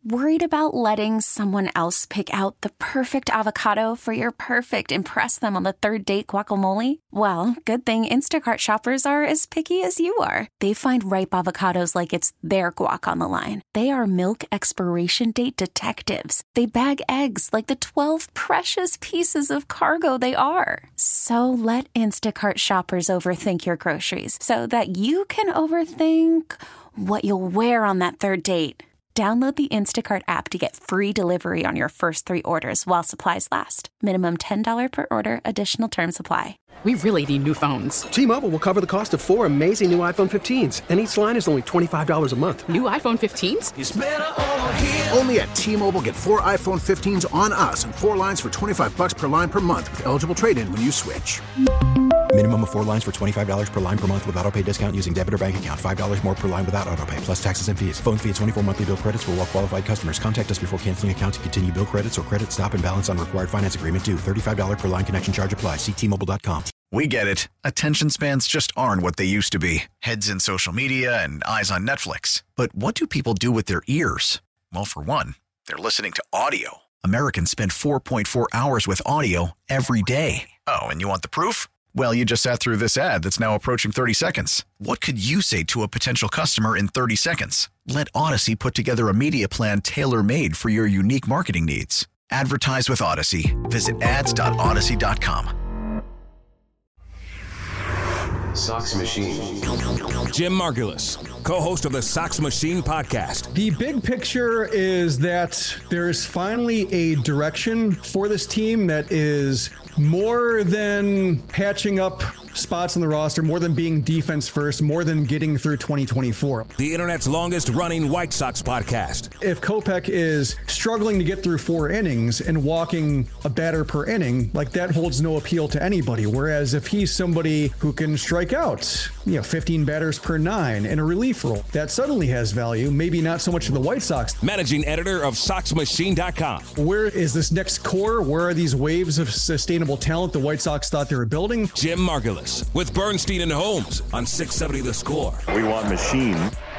Worried about letting someone else pick out the perfect avocado for your perfect impress them on the third date guacamole? Well, good thing Instacart shoppers are as picky as you are. They find ripe avocados like it's their guac on the line. They are milk expiration date detectives. They bag eggs like the 12 precious pieces of cargo they are. So let Instacart shoppers overthink your groceries so that you can overthink what you'll wear on that third date. Download the Instacart app to get free delivery on your first 3 orders while supplies last. Minimum $10 per order. Additional terms apply. We really need new phones. T-Mobile will cover the cost of 4 amazing new iPhone 15s, and each line is only $25 a month. New iPhone 15s? It's better over here. Only at T-Mobile, get 4 iPhone 15s on us and 4 lines for $25 per line per month with eligible trade-in when you switch. Minimum of 4 lines for $25 per line per month with autopay discount using debit or bank account. $5 more per line without autopay, plus taxes and fees. Phone fee at 24 monthly bill credits for well-qualified customers. Contact us before canceling account to continue bill credits or credit stop and balance on required finance agreement due. $35 per line connection charge applies. See T-Mobile.com. We get it. Attention spans just aren't what they used to be. Heads in social media and eyes on Netflix. But what do people do with their ears? Well, for one, they're listening to audio. Americans spend 4.4 hours with audio every day. Oh, and you want the proof? Well, you just sat through this ad that's now approaching 30 seconds. What could you say to a potential customer in 30 seconds? Let Odyssey put together a media plan tailor-made for your unique marketing needs. Advertise with Odyssey. Visit ads.odyssey.com. Sox Machine. Jim Margulis, co-host of the Sox Machine podcast. The big picture is that there's finally a direction for this team that is more than patching up spots on the roster, more than being defense first, more than getting through 2024. The internet's longest running White Sox podcast. If Kopech is struggling to get through 4 innings and walking a batter per inning, like that holds no appeal to anybody. Whereas if he's somebody who can strike out, 15 batters per 9 in a relief role, that suddenly has value. Maybe not so much in the White Sox. Managing editor of SoxMachine.com. Where is this next core? Where are these waves of sustainable talent the White Sox thought they were building? Jim Margulis with Bernstein and Holmes on 670 The Score. We want machine.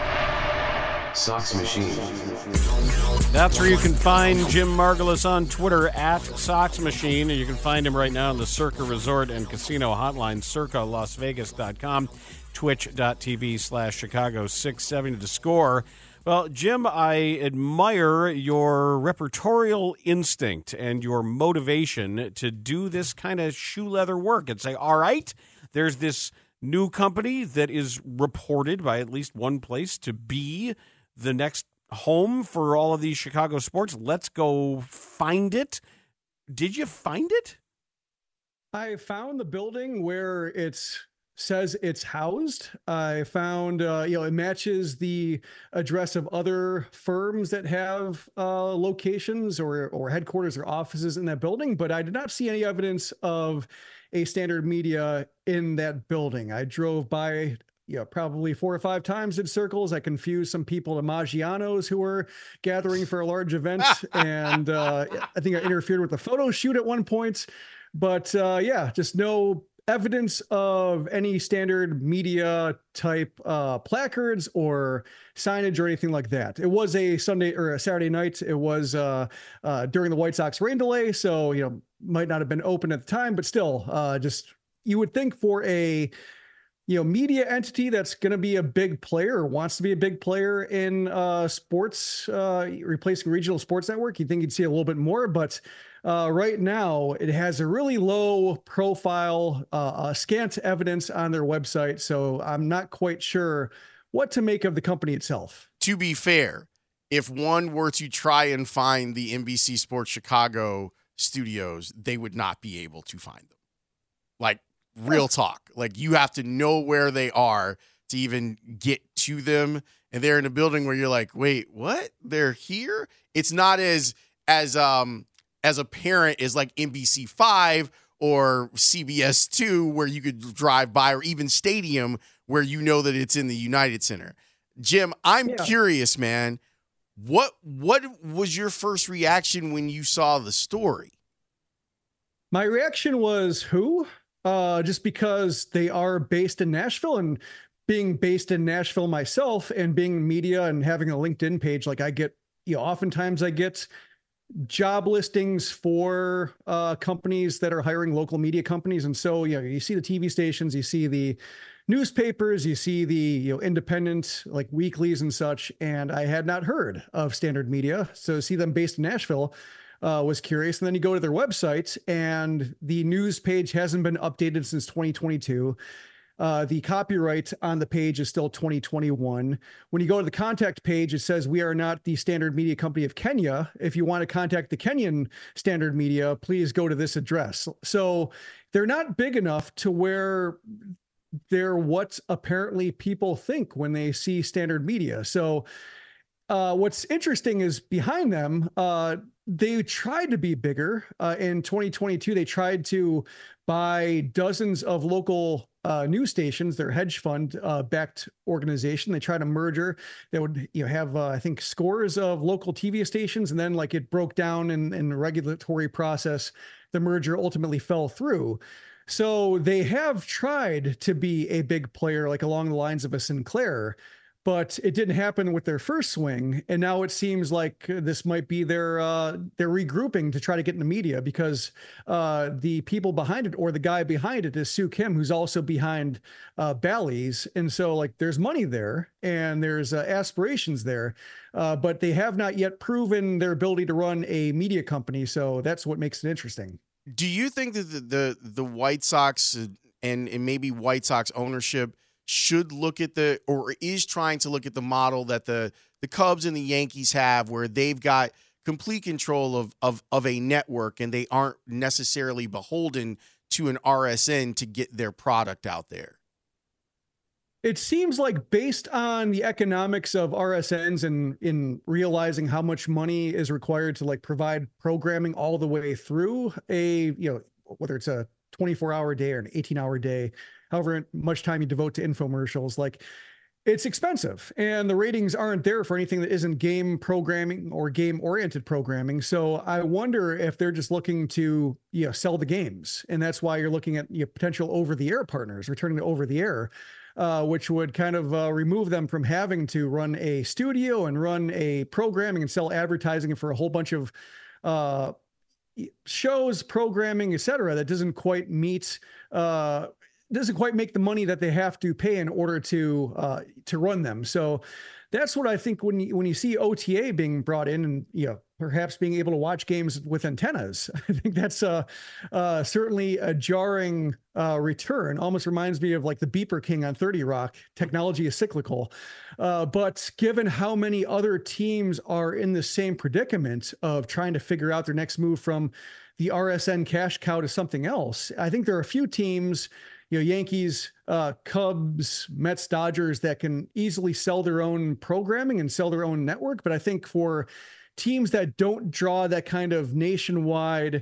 Sox Machine. That's where you can find Jim Margulis on Twitter at Sox Machine. And you can find him right now on the Circa Resort and Casino hotline, circalasvegas.com, twitch.tv/Chicago 670 The Score. Well, Jim, I admire your repertorial instinct and your motivation to do this kind of shoe leather work and say, all right, there's this new company that is reported by at least one place to be the next home for all of these Chicago sports. Let's go find it. Did you find it? I found the building where it says it's housed. I found, it matches the address of other firms that have locations or headquarters or offices in that building, but I did not see any evidence of a Standard Media in that building. I drove by probably 4 or 5 times in circles. I confused some people to Maggianos who were gathering for a large event. And I think I interfered with the photo shoot at one point. But just no evidence of any Standard Media type placards or signage or anything like that. It was a Sunday or a Saturday night. It was during the White Sox rain delay. So, might not have been open at the time, but still you would think for a media entity that's going to be a big player or wants to be a big player in sports, replacing regional sports network, you think you'd see a little bit more, but right now it has a really low profile, scant evidence on their website. So I'm not quite sure what to make of the company itself. To be fair, if one were to try and find the NBC Sports Chicago studios, they would not be able to find them. Like, real talk. Like, you have to know where they are to even get to them. And they're in a building where you're like, wait, what? They're here? It's not as apparent as like NBC5 or CBS 2 where you could drive by, or even Stadium where you know that it's in the United Center. Jim, I'm curious, man. What was your first reaction when you saw the story? My reaction was, who? Just because they are based in Nashville, and being based in Nashville myself and being in media and having a LinkedIn page, like I get, oftentimes I get job listings for companies that are hiring local media companies. And so, you see the TV stations, you see the newspapers, you see the independent like weeklies and such. And I had not heard of Standard Media. So to see them based in Nashville was curious. And then you go to their website and the news page hasn't been updated since 2022. The copyright on the page is still 2021. When you go to the contact page, it says we are not the Standard Media Company of Kenya. If you want to contact the Kenyan Standard Media, please go to this address. So they're not big enough to where they're what apparently people think when they see Standard Media. So what's interesting is behind them, they tried to be bigger. In 2022, they tried to buy dozens of local news stations. Their hedge fund backed organization. They tried a merger that would have I think scores of local TV stations, and then like it broke down in the regulatory process. The merger ultimately fell through. So they have tried to be a big player, like along the lines of a Sinclair, but it didn't happen with their first swing. And now it seems like this might be their regrouping to try to get in the media, because the people behind it, or the guy behind it, is Sue Kim, who's also behind Bally's. And so like there's money there and there's aspirations there, but they have not yet proven their ability to run a media company. So that's what makes it interesting. Do you think that the White Sox and maybe White Sox ownership should look at or is trying to look at the model that the Cubs and the Yankees have, where they've got complete control of a network and they aren't necessarily beholden to an RSN to get their product out there? It seems like, based on the economics of RSNs and in realizing how much money is required to like provide programming all the way through whether it's a 24-hour day or an 18-hour day, however much time you devote to infomercials, like it's expensive and the ratings aren't there for anything that isn't game programming or game oriented programming. So I wonder if they're just looking to, sell the games. And that's why you're looking at potential over the air partners returning to over the air, which would kind of remove them from having to run a studio and run a programming and sell advertising for a whole bunch of shows, programming, etc. that doesn't quite meet doesn't quite make the money that they have to pay in order to run them. So that's what I think when you see OTA being brought in and perhaps being able to watch games with antennas, I think that's certainly a jarring return. Almost reminds me of like the Beeper King on 30 Rock. Technology is cyclical, but given how many other teams are in the same predicament of trying to figure out their next move from the RSN cash cow to something else, I think there are a few teams, Yankees, Cubs, Mets, Dodgers, that can easily sell their own programming and sell their own network. But I think for teams that don't draw that kind of nationwide,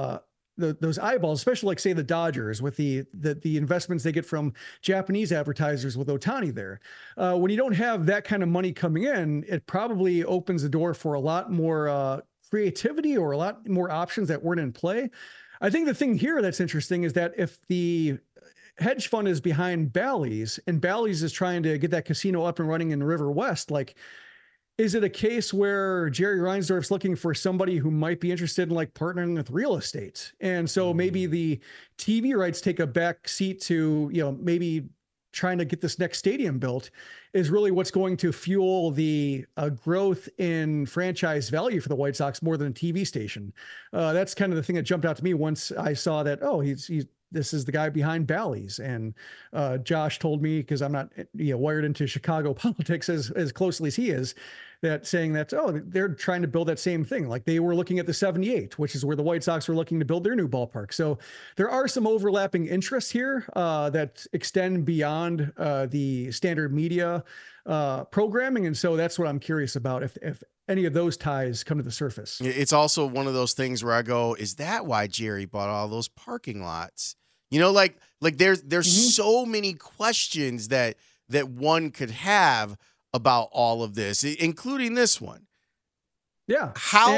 those eyeballs, especially like say the Dodgers with the investments they get from Japanese advertisers with Ohtani there, when you don't have that kind of money coming in, it probably opens the door for a lot more creativity or a lot more options that weren't in play. I think the thing here that's interesting is that if the hedge fund is behind Bally's and Bally's is trying to get that casino up and running in River West, like, is it a case where Jerry Reinsdorf's looking for somebody who might be interested in like partnering with real estate? And so maybe the TV rights take a back seat to, maybe trying to get this next stadium built is really what's going to fuel the growth in franchise value for the White Sox more than a TV station. That's kind of the thing that jumped out to me once I saw that, this is the guy behind Bally's. And Josh told me, because I'm not wired into Chicago politics as closely as he is, that saying that, they're trying to build that same thing. Like they were looking at the 78, which is where the White Sox were looking to build their new ballpark. So there are some overlapping interests here that extend beyond the Standard Media programming. And so that's what I'm curious about, if any of those ties come to the surface. It's also one of those things where I go, is that why Jerry bought all those parking lots? Like there's so many questions that one could have about all of this, including this one. Yeah.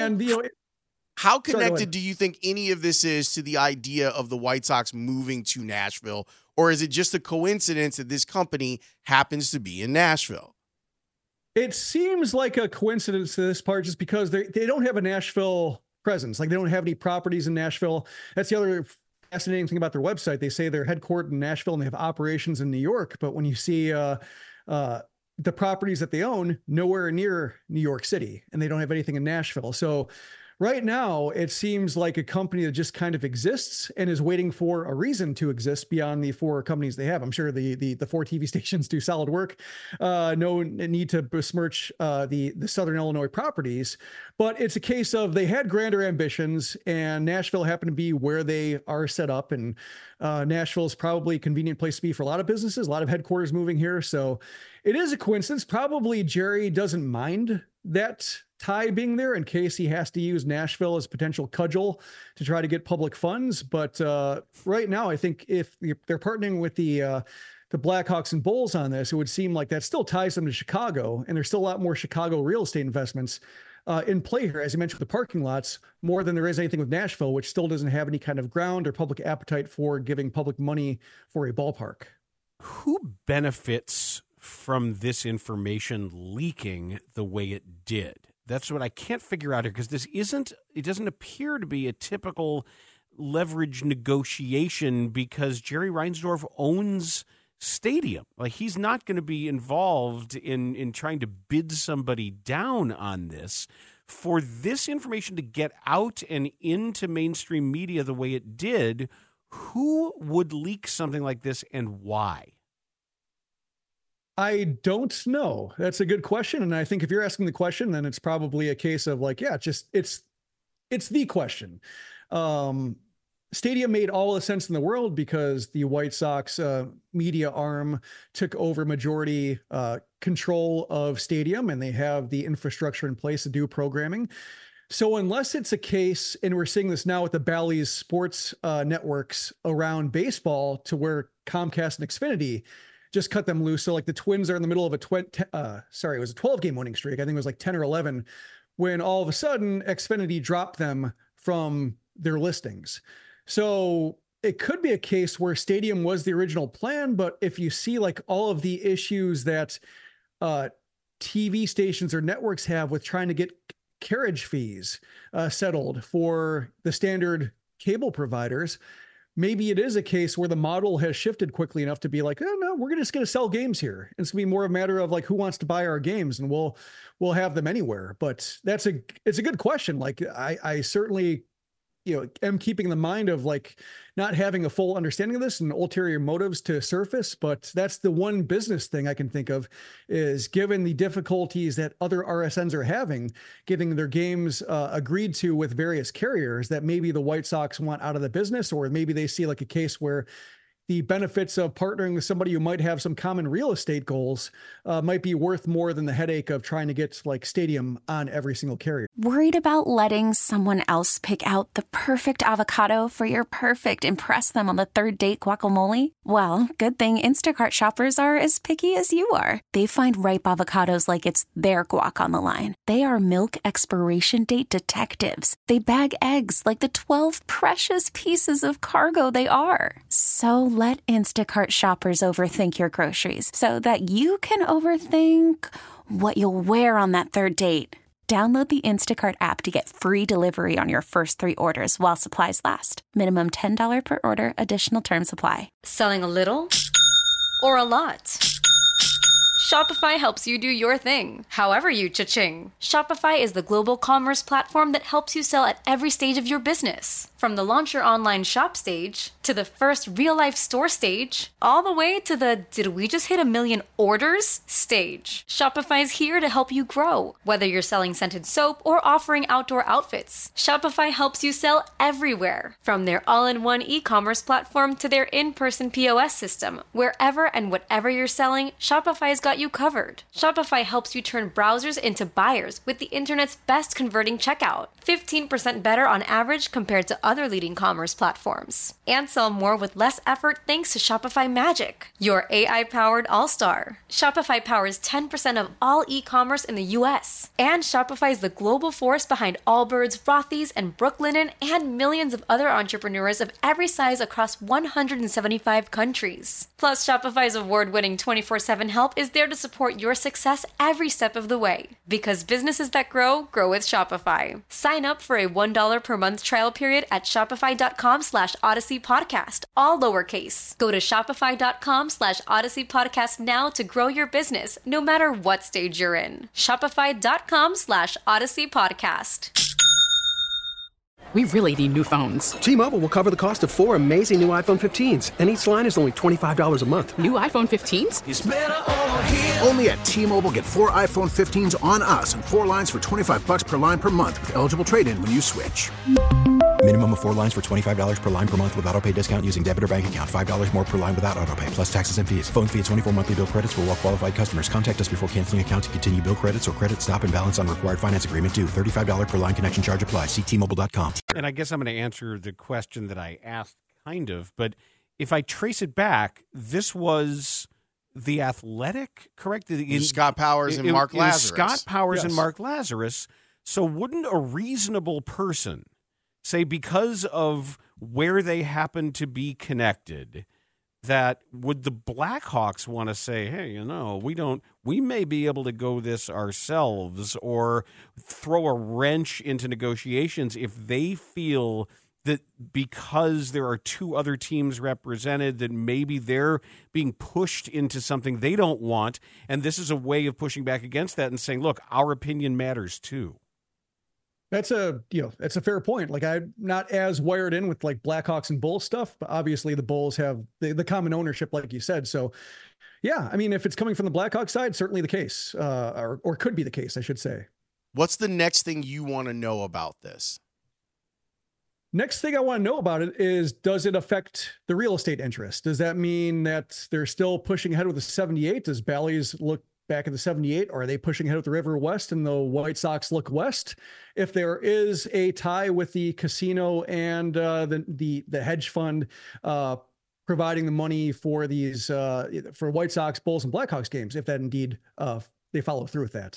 How connected do you think any of this is to the idea of the White Sox moving to Nashville? Or is it just a coincidence that this company happens to be in Nashville? It seems like a coincidence to this part just because they don't have a Nashville presence. Like they don't have any properties in Nashville. That's the other fascinating thing about their website. They say they're headquartered in Nashville and they have operations in New York. But when you see the properties that they own, nowhere near New York City, and they don't have anything in Nashville. So right now, it seems like a company that just kind of exists and is waiting for a reason to exist beyond the 4 companies they have. I'm sure the 4 TV stations do solid work. No need to besmirch the Southern Illinois properties, but it's a case of they had grander ambitions, and Nashville happened to be where they are set up. And Nashville is probably a convenient place to be for a lot of businesses, a lot of headquarters moving here. So it is a coincidence. Probably Jerry doesn't mind that tie being there in case he has to use Nashville as a potential cudgel to try to get public funds. But right now, I think if they're partnering with the Blackhawks and Bulls on this, it would seem like that still ties them to Chicago. And there's still a lot more Chicago real estate investments in play here, as you mentioned, with the parking lots, more than there is anything with Nashville, which still doesn't have any kind of ground or public appetite for giving public money for a ballpark. Who benefits from this information leaking the way it did? That's what I can't figure out here, because it doesn't appear to be a typical leverage negotiation, because Jerry Reinsdorf owns Stadium. Like, he's not going to be involved in trying to bid somebody down on this. For this information to get out and into mainstream media the way it did, who would leak something like this and why? I don't know. That's a good question. And I think if you're asking the question, then it's probably a case of like, yeah, it's the question. Stadium made all the sense in the world because the White Sox media arm took over majority control of Stadium, and they have the infrastructure in place to do programming. So unless it's a case, and we're seeing this now with the Bally's sports networks around baseball, to where Comcast and Xfinity just cut them loose. So like the Twins are in the middle of it was a 12-game winning streak. I think it was like 10 or 11, when all of a sudden Xfinity dropped them from their listings. So it could be a case where Stadium was the original plan, but if you see like all of the issues that TV stations or networks have with trying to get carriage fees settled for the standard cable providers, maybe it is a case where the model has shifted quickly enough to be like, oh no, we're just going to sell games here. It's going to be more a matter of like, who wants to buy our games, and we'll have them anywhere. But it's a good question. Like I certainly, am keeping the mind of like not having a full understanding of this and ulterior motives to surface. But that's the one business thing I can think of, is given the difficulties that other RSNs are having, getting their games agreed to with various carriers, that maybe the White Sox want out of the business, or maybe they see like a case where the benefits of partnering with somebody who might have some common real estate goals might be worth more than the headache of trying to get like Stadium on every single carrier. Worried about letting someone else pick out the perfect avocado for your perfect impress them on the third date guacamole? Well, good thing Instacart shoppers are as picky as you are. They find ripe avocados like it's their guac on the line. They are milk expiration date detectives. They bag eggs like the 12 precious pieces of cargo they are. So let Instacart shoppers overthink your groceries so that you can overthink what you'll wear on that third date. Download the Instacart app to get free delivery on your first 3 orders while supplies last. Minimum $10 per order. Additional terms apply. Selling a little or a lot? Shopify helps you do your thing, however you cha-ching. Shopify is the global commerce platform that helps you sell at every stage of your business. From the launch your online shop stage, to the first real-life store stage, all the way to the did we just hit 1 million orders stage. Shopify's here to help you grow. Whether you're selling scented soap or offering outdoor outfits, Shopify helps you sell everywhere. From their all-in-one e-commerce platform to their in-person POS system, wherever and whatever you're selling, Shopify's got you covered. Shopify helps you turn browsers into buyers with the internet's best converting checkout. 15% better on average compared to other leading commerce platforms. And sell more with less effort thanks to Shopify Magic, your AI-powered all-star. Shopify powers 10% of all e-commerce in the US. And Shopify is the global force behind Allbirds, Rothy's, and Brooklinen, and millions of other entrepreneurs of every size across 175 countries. Plus, Shopify's award-winning 24/7 help is there there to support your success every step of the way. Because businesses that grow, grow with Shopify. Sign up for a $1 per month trial period at shopify.com/Odyssey Podcast, all lowercase. Go to shopify.com/Odyssey Podcast now to grow your business, no matter what stage you're in. Shopify.com/Odyssey Podcast. We really need new phones. T-Mobile will cover the cost of 4 amazing new iPhone 15s, and each line is only $25 a month. New iPhone 15s? It's better over here. Only at T-Mobile, get 4 iPhone 15s on us and 4 lines for $25 per line per month with eligible trade-in when you switch. Minimum of 4 lines for $25 per line per month with autopay discount using debit or bank account. $5 more per line without autopay, plus taxes and fees. Phone fee at 24 monthly bill credits for well-qualified customers. Contact us before canceling account to continue bill credits or credit stop and balance on required finance agreement due. $35 per line connection charge applies. See T-Mobile.com. And I guess I'm going to answer the question that I asked, kind of. But if I trace it back, this was The Athletic, correct? Scott Powers and Mark Lazarus. Scott Powers and Mark Lazarus. So wouldn't a reasonable person say, because of where they happen to be connected, that would the Blackhawks want to say, hey, we may be able to go this ourselves, or throw a wrench into negotiations if they feel that because there are 2 other teams represented, that maybe they're being pushed into something they don't want, and this is a way of pushing back against that and saying, look, our opinion matters too. That's a fair point. Like, I'm not as wired in with like Blackhawks and Bulls stuff, but obviously the Bulls have the common ownership, like you said. So yeah, I mean, if it's coming from the Blackhawks side, certainly the case, or could be the case, I should say. What's the next thing you want to know about this? Next thing I want to know about it is, does it affect the real estate interest? Does that mean that they're still pushing ahead with the 78? Does Bally's look back at the 78, or are they pushing ahead with the River West and the White Sox look west? If there is a tie with the casino and the hedge fund providing the money for these for White Sox, Bulls, and Blackhawks games, if that indeed they follow through with that.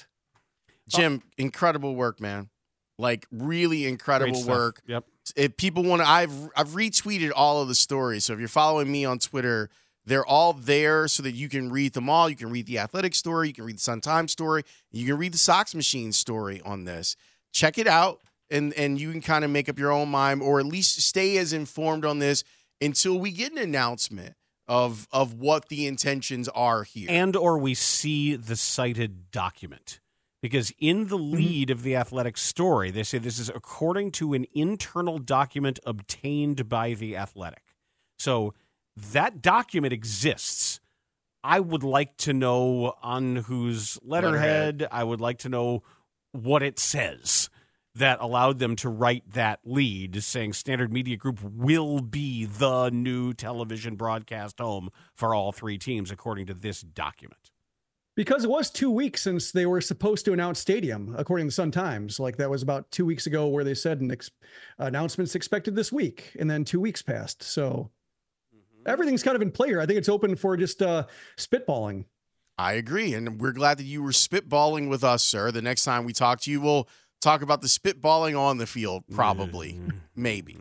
Jim, incredible work, man. Like, really incredible work. Yep. If people want to, I've retweeted all of the stories. So if you're following me on Twitter, they're all there so that you can read them all. You can read the Athletic story. You can read the Sun-Times story. You can read the Sox Machine story on this. Check it out, and you can kind of make up your own mind, or at least stay as informed on this until we get an announcement of what the intentions are here. And or we see the cited document. Because in the lead of the Athletic story, they say this is according to an internal document obtained by the Athletic. So that document exists. I would like to know on whose letterhead. I would like to know what it says that allowed them to write that lead saying Standard Media Group will be the new television broadcast home for all 3 teams, according to this document. Because it was 2 weeks since they were supposed to announce stadium, according to the Sun-Times. Like, that was about 2 weeks ago where they said announcements expected this week, and then 2 weeks passed. So everything's kind of in play here. I think it's open for just spitballing. I agree, and we're glad that you were spitballing with us, sir. The next time we talk to you, we'll talk about the spitballing on the field, probably, maybe.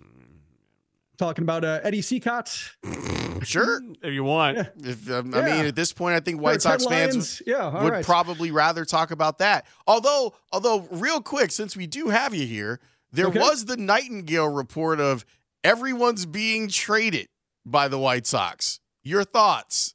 Talking about Eddie Seacott? Sure. If you want. Yeah. I mean, at this point, I think White Sox fans would probably rather talk about that. Although, real quick, since we do have you here, there was the Nightingale report of everyone's being traded by the White Sox. Your thoughts?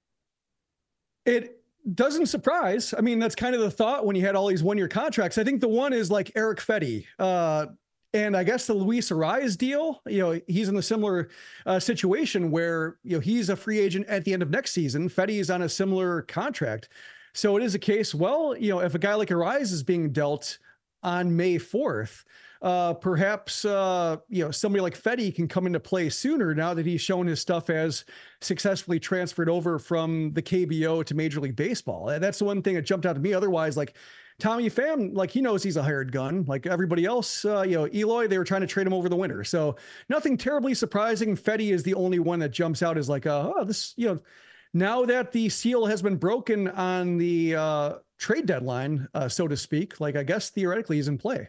It doesn't surprise. I mean, that's kind of the thought when you had all these one-year contracts. I think the one is like Eric Fedde. And I guess the Luis Arraez deal, he's in a similar situation where, he's a free agent at the end of next season. Fedde is on a similar contract. So it is a case, if a guy like Arraez is being dealt on May 4th, perhaps, somebody like Fedde can come into play sooner now that he's shown his stuff as successfully transferred over from the KBO to Major League Baseball. And that's the one thing that jumped out to me. Otherwise, like, Tommy Pham, he knows he's a hired gun. Like everybody else, Eloy, they were trying to trade him over the winter. So nothing terribly surprising. Fedde is the only one that jumps out as like, now that the seal has been broken on the trade deadline, so to speak, like, I guess theoretically he's in play.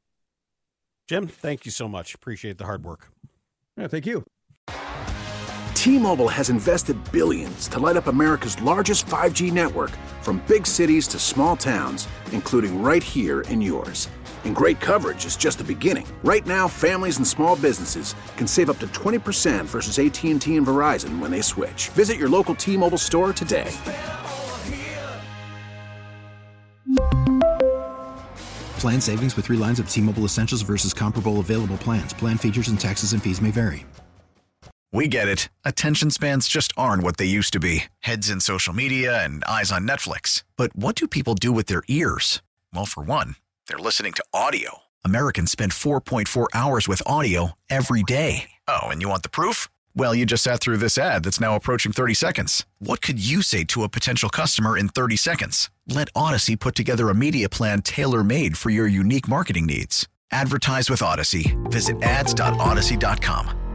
Jim, thank you so much. Appreciate the hard work. Yeah, thank you. T-Mobile has invested billions to light up America's largest 5G network, from big cities to small towns, including right here in yours. And great coverage is just the beginning. Right now, families and small businesses can save up to 20% versus AT&T and Verizon when they switch. Visit your local T-Mobile store today. Plan savings with 3 lines of T-Mobile Essentials versus comparable available plans. Plan features and taxes and fees may vary. We get it. Attention spans just aren't what they used to be. Heads in social media and eyes on Netflix. But what do people do with their ears? Well, for one, they're listening to audio. Americans spend 4.4 hours with audio every day. Oh, and you want the proof? Well, you just sat through this ad that's now approaching 30 seconds. What could you say to a potential customer in 30 seconds? Let Odyssey put together a media plan tailor-made for your unique marketing needs. Advertise with Odyssey. Visit ads.odyssey.com.